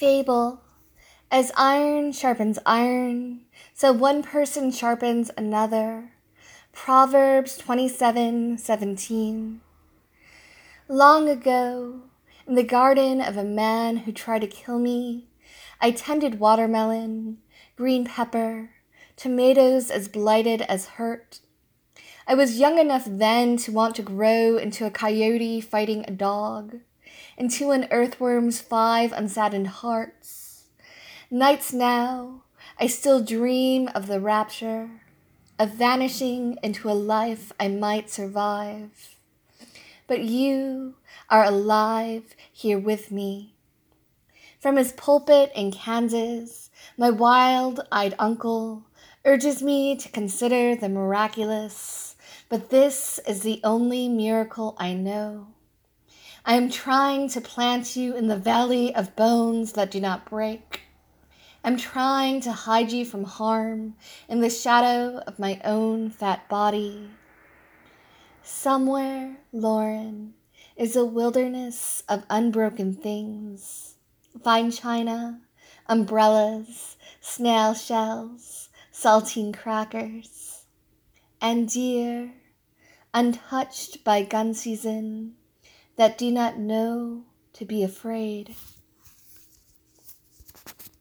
Fable. As iron sharpens iron, so one person sharpens another. Proverbs 27:17. Long ago, in the garden of a man who tried to kill me, I tended watermelon, green pepper, tomatoes as blighted as hurt. I was young enough then to want to grow into a coyote fighting a dog, into an earthworm's 5 unsaddened hearts. Nights now, I still dream of the rapture, of vanishing into a life I might survive. But you are alive here with me. From his pulpit in Kansas, my wild-eyed uncle urges me to consider the miraculous, but this is the only miracle I know. I am trying to plant you in the valley of bones that do not break. I'm trying to hide you from harm in the shadow of my own fat body. Somewhere, Lauren, is a wilderness of unbroken things. Fine china, umbrellas, snail shells, saltine crackers. And deer, untouched by gun season, that do not know to be afraid.